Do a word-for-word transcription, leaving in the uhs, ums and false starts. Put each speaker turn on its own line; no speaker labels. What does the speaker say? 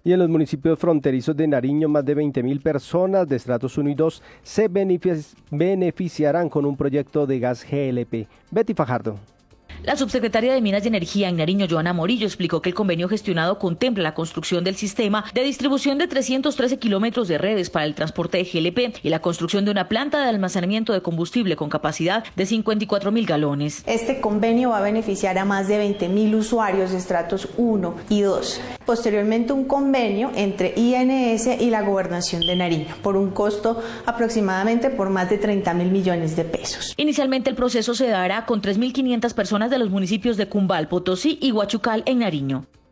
Y en los municipios fronterizos de Nariño, más de veinte mil personas de estratos uno y dos se beneficiarán con un proyecto de gas G L P. Betty Fajardo.
La subsecretaria de Minas y Energía en Nariño, Joana Morillo, explicó que el convenio gestionado contempla la construcción del sistema de distribución de trescientos trece kilómetros de redes para el transporte de G L P y la construcción de una planta de almacenamiento de combustible con capacidad de cincuenta y cuatro mil galones.
Este convenio va a beneficiar a más de veinte mil usuarios de estratos uno y dos. Posteriormente, un convenio entre I N S y la Gobernación de Nariño por un costo aproximadamente por más de treinta mil millones de pesos.
Inicialmente, el proceso se dará con tres mil quinientas personas de los municipios de Cumbal, Potosí y Huachucal en Nariño.